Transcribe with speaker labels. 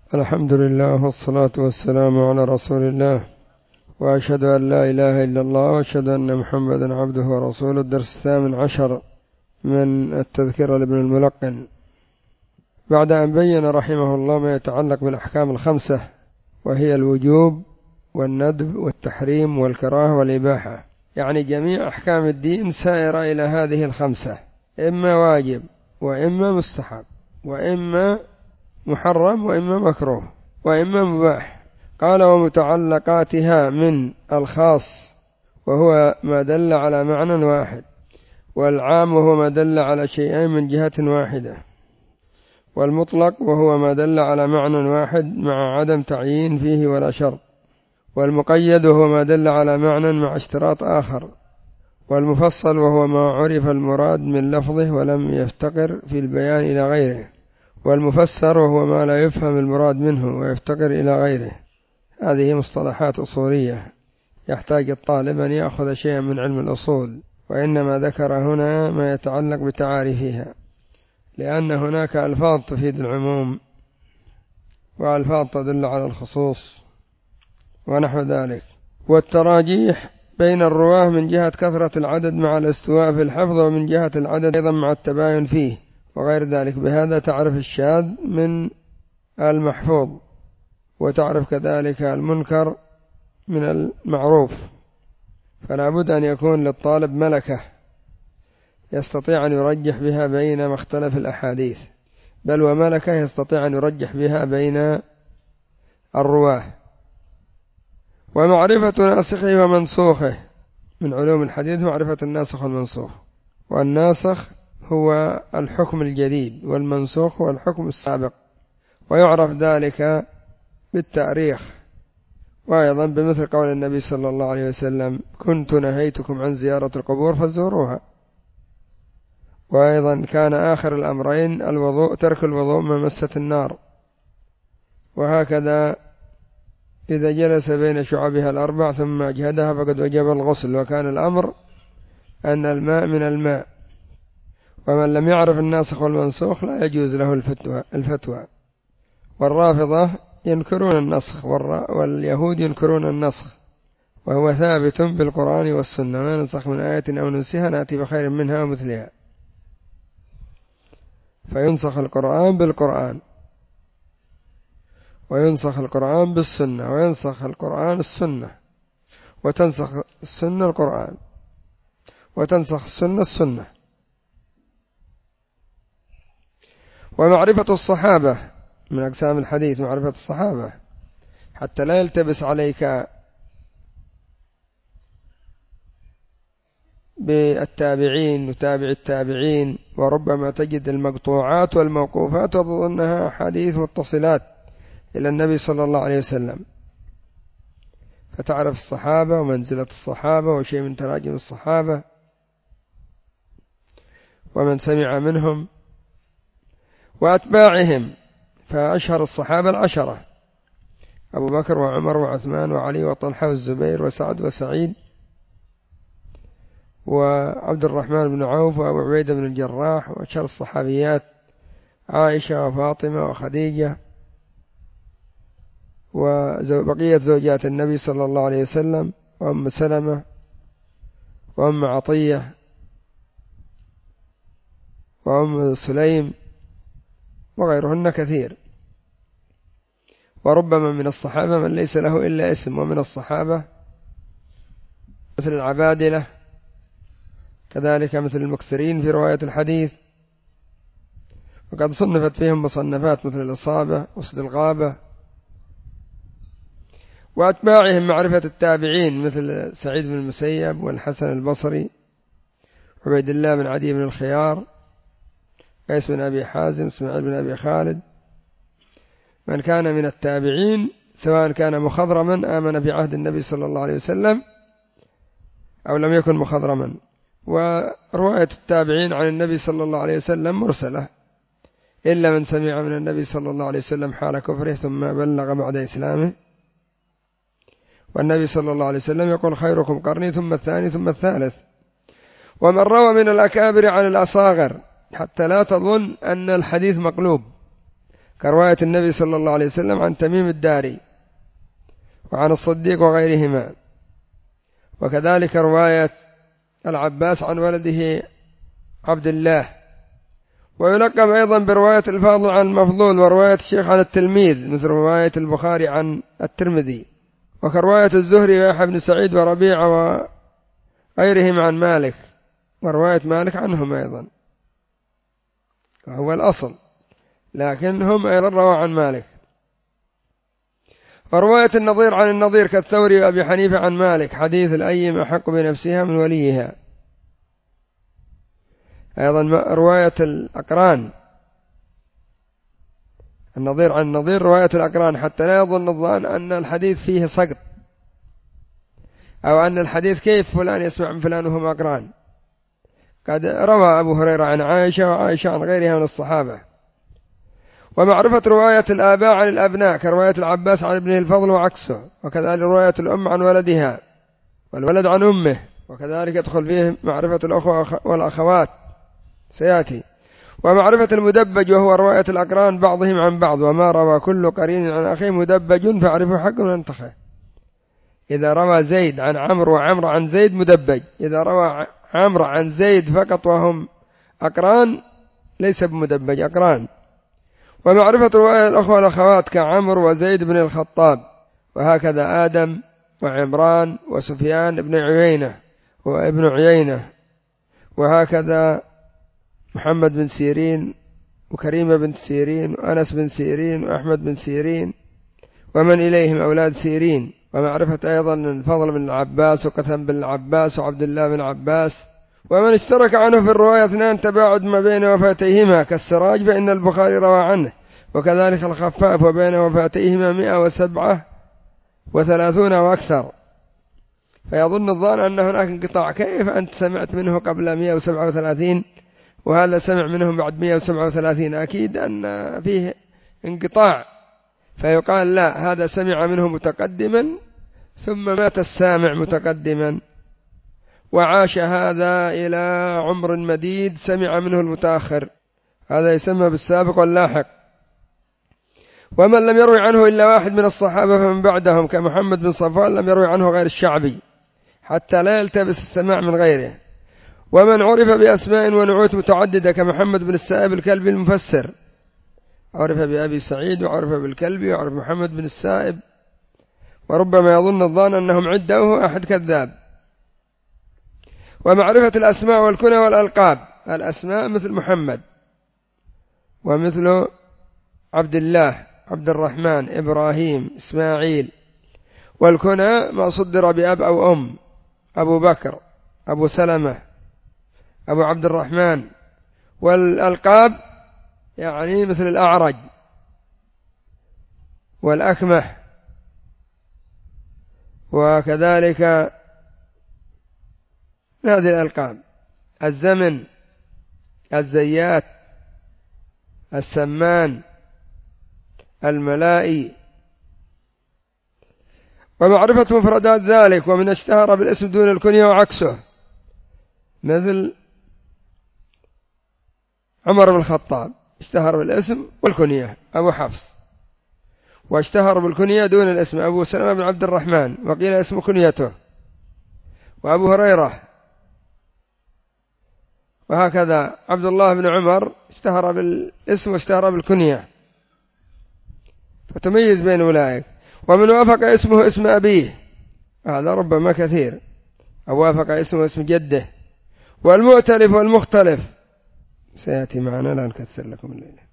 Speaker 1: الحمد لله والصلاة والسلام على رسول الله، وأشهد أن لا إله إلا الله وأشهد أن محمدا عبده ورسوله. الدرس 18 من التذكرة لابن الملقن، بعد أن بين رحمه الله ما يتعلق بالأحكام الخمسة، وهي الوجوب والندب والتحريم والكراهة والإباحة، يعني جميع أحكام الدين سائرة إلى هذه الخمسة، إما واجب وإما مستحب وإما محرم وإما مكروه وإما مباح. قال: ومتعلقاتها من الخاص وهو ما دل على معنى واحد، والعام وهو ما دل على شيئين من جهة واحدة، والمطلق وهو ما دل على معنى واحد مع عدم تعيين فيه ولا شرط، والمقيد وهو ما دل على معنى مع اشتراط آخر، والمفصل وهو ما عرف المراد من لفظه ولم يفتقر في البيان إلى غيره، والمفسر وهو ما لا يفهم المراد منه ويفتقر إلى غيره. هذه مصطلحات أصولية يحتاج الطالب أن يأخذ شيئا من علم الأصول، وإنما ذكر هنا ما يتعلق بتعاريفها، لأن هناك ألفاظ تفيد العموم وألفاظ تدل على الخصوص ونحو ذلك. والتراجيح بين الرواه من جهة كثرة العدد مع الاستواء في الحفظ، ومن جهة العدد أيضا مع التباين فيه وغير ذلك. بهذا تعرف الشاذ من المحفوظ، وتعرف كذلك المنكر من المعروف. فلا بد أن يكون للطالب ملكة يستطيع أن يرجح بها بين مختلف الأحاديث، بل وملكة يستطيع أن يرجح بها بين الرواه. ومعرفة ناسخه ومنسوخه، من علوم الحديث معرفة الناسخ والمنسوخ، والناسخ هو الحكم الجديد، والمنسوخ هو الحكم السابق، ويعرف ذلك بالتاريخ، وأيضا بمثل قول النبي صلى الله عليه وسلم: كنت نهيتكم عن زيارة القبور فزوروها. وأيضا كان آخر الأمرين الوضوء، ترك الوضوء من مسة النار. وهكذا إذا جلس بين شعبها الأربع ثم أجهدها فقد وجب الغسل، وكان الأمر أن الماء من الماء. ومن لم يعرف الناسخ والمنسوخ لا يجوز له الفتوى. والرافضة ينكرون النسخ، واليهود ينكرون النسخ، وهو ثابت بالقرآن والسنة: ما ننسخ من آية أو ننسها نأتي بخير منها ومثلها. فينسخ القرآن بالقرآن، وينسخ القرآن بالسنة، وينسخ القرآن السنة، وتنسخ السنة القرآن، وتنسخ السنة السنة. ومعرفة الصحابة من أقسام الحديث، معرفة الصحابة حتى لا يلتبس عليك بالتابعين وتابع التابعين، وربما تجد المقطوعات والموقوفات وتظنها حديث متصلات إلى النبي صلى الله عليه وسلم. فتعرف الصحابة ومنزلة الصحابة وشيء من تراجم الصحابة ومن سمع منهم وأتباعهم. فأشهر الصحابة 10: أبو بكر وعمر وعثمان وعلي وطلحة والزبير وسعد وسعيد وعبد الرحمن بن عوف وأبو عبيدة بن الجراح. وأشهر الصحابيات عائشة وفاطمة وخديجة وبقية زوجات النبي صلى الله عليه وسلم، وأم سلمة وأم عطية وأم سليم وغيرهن كثير. وربما من الصحابة من ليس له إلا اسم، ومن الصحابة مثل العبادلة، كذلك مثل المكثرين في رواية الحديث، وقد صنفت فيهم مصنفات مثل الإصابة وسد الغابة. وأتباعهم معرفة التابعين مثل سعيد بن المسيب والحسن البصري، عبيد الله بن عدي بن الخيار، قيس بن أبي حازم، اسماعيل بن أبي خالد. من كان من التابعين سواء كان مخضرما آمن في عهد النبي صلى الله عليه وسلم أو لم يكن مخضرما. ورواية التابعين عن النبي صلى الله عليه وسلم مرسلة، إلا من سمع من النبي صلى الله عليه وسلم حال كفره ثم بلغ بعد إسلامه. والنبي صلى الله عليه وسلم يقول: خيركم قرني ثم الثاني ثم الثالث. ومن روى من الأكابر عن الأصاغر، حتى لا تظن أن الحديث مقلوب، كرواية النبي صلى الله عليه وسلم عن تميم الداري وعن الصديق وغيرهما، وكذلك رواية العباس عن ولده عبد الله. ويلقب أيضا برواية الفاضل عن المفضول، ورواية الشيخ عن التلميذ مثل رواية البخاري عن الترمذي، وكرواية الزهري ويحيى بن سعيد وربيعة وغيرهم عن مالك، ورواية مالك عنهم أيضا وهو الأصل، لكن هم أيضا روى عن مالك. ورواية النظير عن النظير كالثوري وأبي حنيفة عن مالك، حديث الأيم أحق بنفسها من وليها. أيضا رواية الأقران، النظير عن النظير رواية الأقران، حتى لا يظن الظان أن الحديث فيه سقط، أو أن الحديث كيف فلان يسمع من فلان وهم أقران. قد روى أبو هريرة عن عائشة وعائشة عن غيرها من الصحابة. ومعرفة رواية الآباء عن الأبناء كرواية العباس عن ابنه الفضل وعكسه، وكذلك رواية الأم عن ولدها والولد عن أمه، وكذلك يدخل فيه معرفة الأخوة والأخوات سيأتي. ومعرفة المدبج وهو رواية الأقران بعضهم عن بعض، وما روى كل قرين عن أخيه مدبج فاعرفه حق من انتخه. إذا روى زيد عن عمرو وعمرو عن زيد مدبج، إذا روى عمرو عن زيد فقط وهم أقران ليس بمدبج، أقران. ومعرفة رواية الأخوة والأخوات كعمرو وزيد بن الخطاب، وهكذا آدم وعمران وسفيان بن عيينة وابن عيينة، وهكذا محمد بن سيرين وكريمة بن سيرين وأنس بن سيرين وأحمد بن سيرين ومن إليهم أولاد سيرين. ومعرفة أيضا الفضل بن العباس وقثم بن العباس وعبد الله بن العباس. ومن اشترك عنه في الرواية اثنان تباعد ما بين وفاتيهما كالسراج فإن البخاري روى عنه، وكذلك الخفاف وبين وفاتيهما 137 وأكثر، فيظن الظان أن هناك انقطاع. كيف أنت سمعت منه قبل 137 وهذا سمع منهم بعد 137؟ أكيد أن فيه انقطاع، فيقال لا، هذا سمع منه متقدما ثم مات السامع متقدما، وعاش هذا إلى عمر مديد سمع منه المتأخر، هذا يسمى بالسابق واللاحق. ومن لم يروي عنه إلا واحد من الصحابة فمن بعدهم كمحمد بن صفوان لم يروي عنه غير الشعبي، حتى لا يلتبس السماع من غيره. ومن عرف بأسماء ونعوت متعددة كمحمد بن السائب الكلبي المفسر، عرف بأبي سعيد وعرف بالكلبي وعرف محمد بن السائب، وربما يظن الظان أنهم عدة وهو أحد كذاب. ومعرفة الأسماء والكنى والألقاب، الأسماء مثل محمد ومثل عبد الله، عبد الرحمن، إبراهيم، إسماعيل، والكنى ما صدر بأب أو أم، أبو بكر، أبو سلمة، أبو عبد الرحمن. والألقاب يعني مثل الأعرج والأكمح، وكذلك هذه الألقاب الزمن، الزيات، السمان، الملائي. ومعرفة مفردات ذلك، ومن اشتهر بالاسم دون الكنية وعكسه مثل عمر بن الخطاب اشتهر بالاسم والكنية أبو حفص، واشتهر بالكنية دون الاسم أبو سلمة بن عبد الرحمن وقيل اسم كنيته، وأبو هريرة. وهكذا عبد الله بن عمر اشتهر بالاسم واشتهر بالكنية، فتميز بين أولئك. ومن وافق اسمه اسم أبيه، هذا ربما كثير، أو وافق اسمه اسم جده. والمؤتلف والمختلف سيأتي معنا، لا نكثر لكم الليلة.